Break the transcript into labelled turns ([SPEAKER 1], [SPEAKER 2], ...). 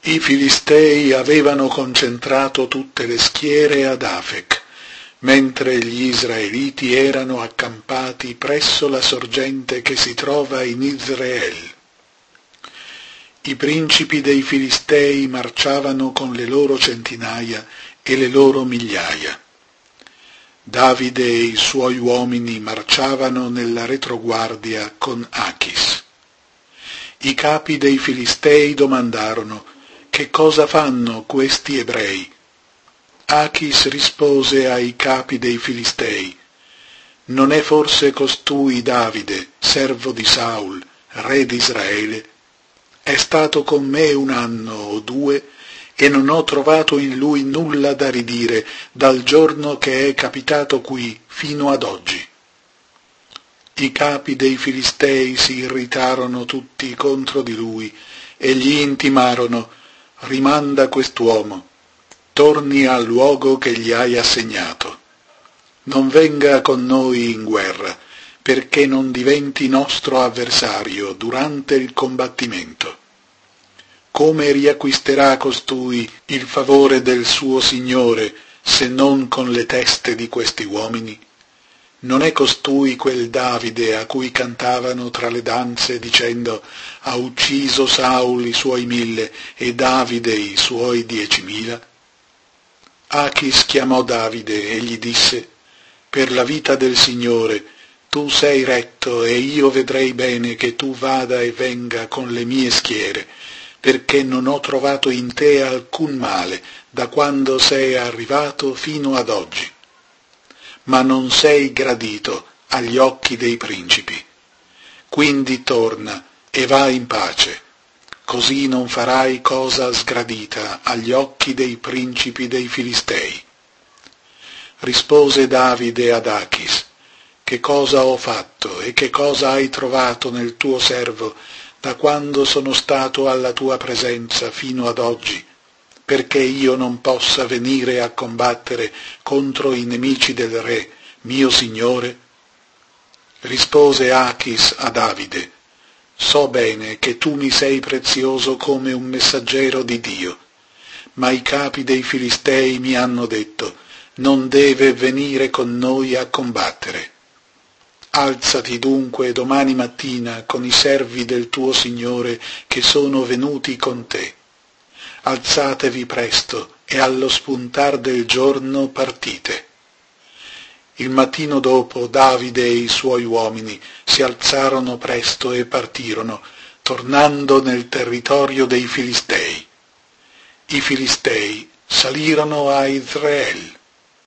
[SPEAKER 1] I Filistei avevano concentrato tutte le schiere ad Afec, mentre gli Israeliti erano accampati presso la sorgente che si trova in Israele. I principi dei Filistei marciavano con le loro centinaia e le loro migliaia. Davide e i suoi uomini marciavano nella retroguardia con Achis. I capi dei Filistei domandarono: «Che cosa fanno questi ebrei?» Achis rispose ai capi dei Filistei: «Non è forse costui Davide, servo di Saul, re d'Israele? È stato con me 1 anno o 2 e non ho trovato in lui nulla da ridire dal giorno che è capitato qui fino ad oggi». I capi dei Filistei si irritarono tutti contro di lui e gli intimarono: «Rimanda quest'uomo, torni al luogo che gli hai assegnato. Non venga con noi in guerra, perché non diventi nostro avversario durante il combattimento. Come riacquisterà costui il favore del suo Signore se non con le teste di questi uomini? Non è costui quel Davide a cui cantavano tra le danze dicendo: ha ucciso Saul i suoi 1000 e Davide i suoi 10.000? Achis chiamò Davide e gli disse: «Per la vita del Signore, tu sei retto e io vedrei bene che tu vada e venga con le mie schiere, perché non ho trovato in te alcun male da quando sei arrivato fino ad oggi. Ma non sei gradito agli occhi dei principi. Quindi torna e va in pace, così non farai cosa sgradita agli occhi dei principi dei Filistei». Rispose Davide ad Achis: «Che cosa ho fatto e che cosa hai trovato nel tuo servo da quando sono stato alla tua presenza fino ad oggi, perché io non possa venire a combattere contro i nemici del re, mio signore?» Rispose Achis a Davide: «So bene che tu mi sei prezioso come un messaggero di Dio, ma i capi dei Filistei mi hanno detto: non deve venire con noi a combattere. Alzati dunque domani mattina con i servi del tuo Signore che sono venuti con te. Alzatevi presto e allo spuntar del giorno partite». Il mattino dopo Davide e i suoi uomini si alzarono presto e partirono, tornando nel territorio dei Filistei. I Filistei salirono a Israele.